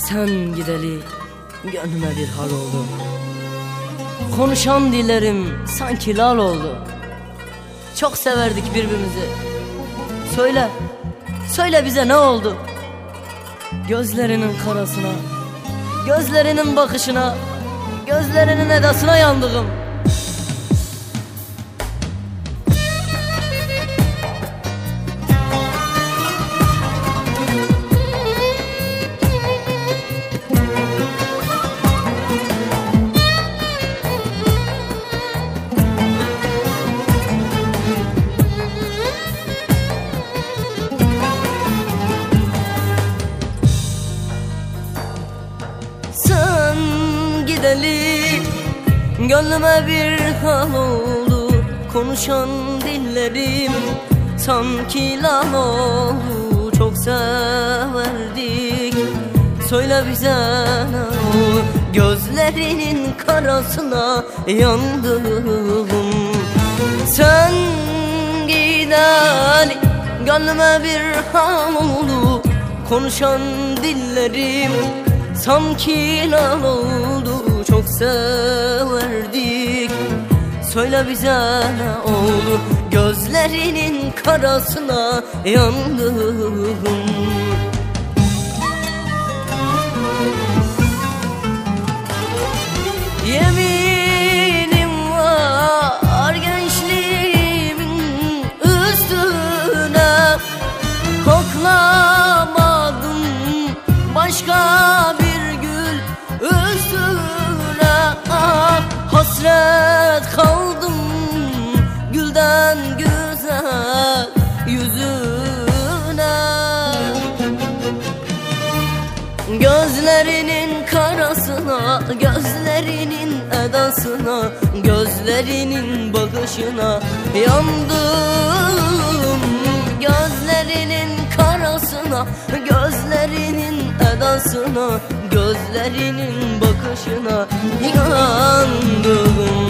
Sen gideli gönlüme bir hal oldu. Konuşan dillerim sanki lal oldu. Çok severdik birbirimizi. Söyle, söyle bize ne oldu? Gözlerinin karasına, gözlerinin bakışına, gözlerinin edasına yandığım. Gideli gönlüme bir hal oldu. Konuşan dillerim sanki lal oldu. Çok severdik, söyle bize ne oldu? Gözlerinin karasına yandım. Sen gideli gönlüme bir hal oldu. Konuşan dillerim sanki lal oldu. Çok severdik, söyle bize ne oldu? Gözlerinin karasına yandım. Yeminim var gençliğimin üstüne, koklamadım başka bir gül üstüne. Hasret kaldım gülden güzel yüzüne. Gözlerinin karasına, gözlerinin edasına, gözlerinin bakışına yandım. Gözlerinin karasına, gözlerinin edasına, gözlerinin bakışına yandım.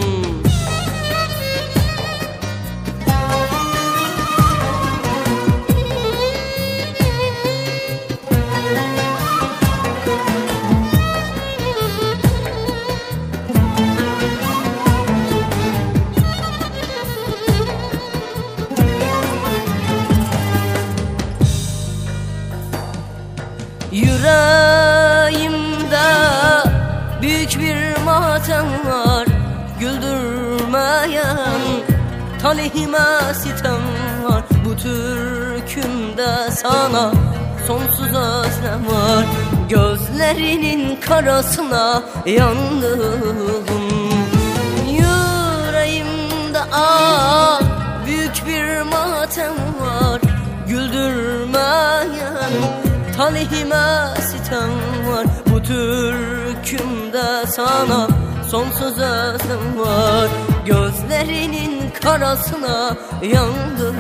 Yüreğimde büyük bir matem var, güldürmeyen talihime sitem var. Bu türkümde sana sonsuz özlem var. Gözlerinin karasına yandım. Yüreğimde büyük bir matem var, güldürmeyen talihime sitem var. Bu türkümde sana sonsuz özlem var. Gözlerinin karasına yandım.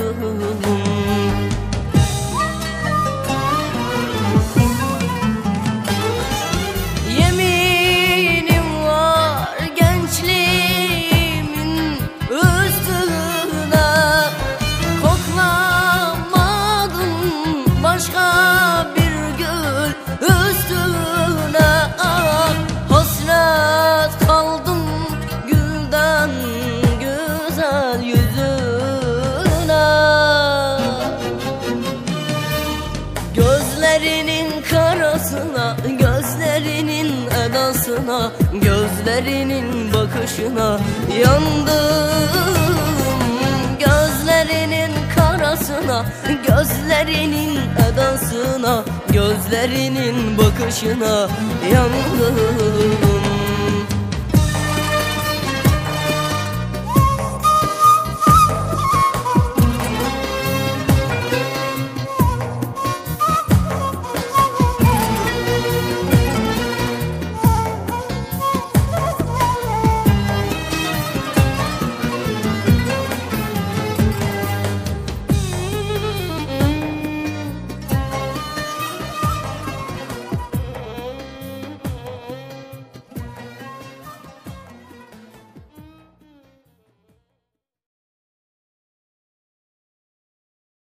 Yeminim var gençliğimin üstüne, koklamadım başka bir gül üstüne. Hasret kaldım gülden güzel yüzüne. Gözlerinin karasına, gözlerinin edasına, gözlerinin bakışına yandım. Gözlerinin karasına, gözlerinin edasına, gözlerinin bakışına yandım.